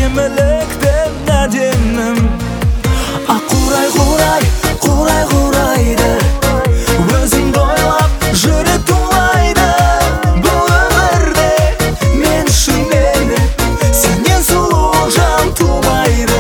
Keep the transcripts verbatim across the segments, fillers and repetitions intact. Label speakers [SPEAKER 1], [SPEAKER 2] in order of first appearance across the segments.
[SPEAKER 1] әдеміліктен әдемім. Ақ қурай қурай, қурай қурайды, өзіңді ойлап жүрек тулайды. Бұл өмірде мен үшін енді сенен сұлу жан тумайды.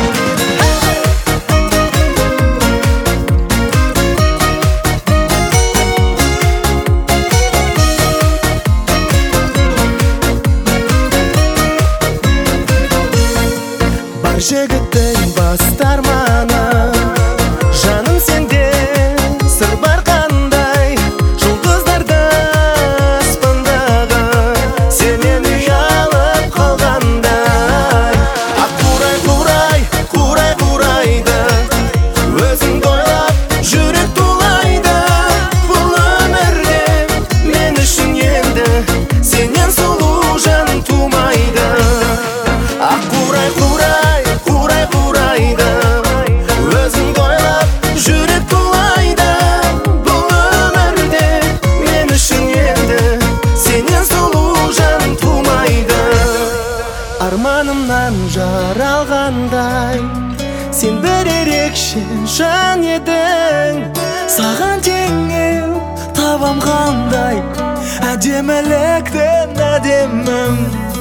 [SPEAKER 1] Бар жігіттің басты арманы, жаным сенде сыр бар қандай, жұлдыздарды аспандағы сенен ұялып қалғандай. Ақ қурай қурай, қурай қурайды, өзіңді ойлап жүрек тулайды. Бұл өмірде мен үшін енді сенен сұлу жан тумайды. Ақ қурай қурай, қурай қурайды, өзіңді ойлап жүрек тулайды. Бұл өмірде мен үшін енді сенен сұлу жан тумайды. Арманымнан жаралғандай, сен бір ерекше жан едің. Саған теңеу табам қандай, әдеміліктен әдемім.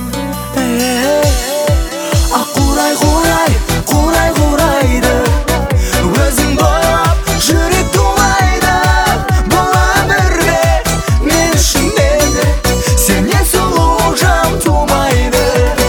[SPEAKER 1] Ақ қурай қурай, қурай қурайды, өзіңді ойлап жүрек тулайды. Бұл өмірде мен үшін енді сенен сұлу жан тумайды.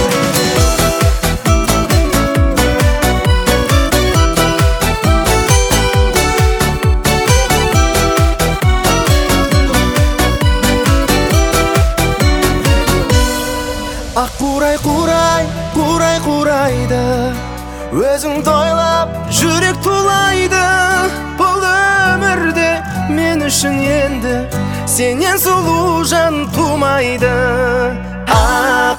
[SPEAKER 1] Ақ қурай қурай, қурай қурайды, өзіңді ойлап жүрек тулайды. Бұл өмірде мен үшін енді сенен сұлу жан тумайды. Ақ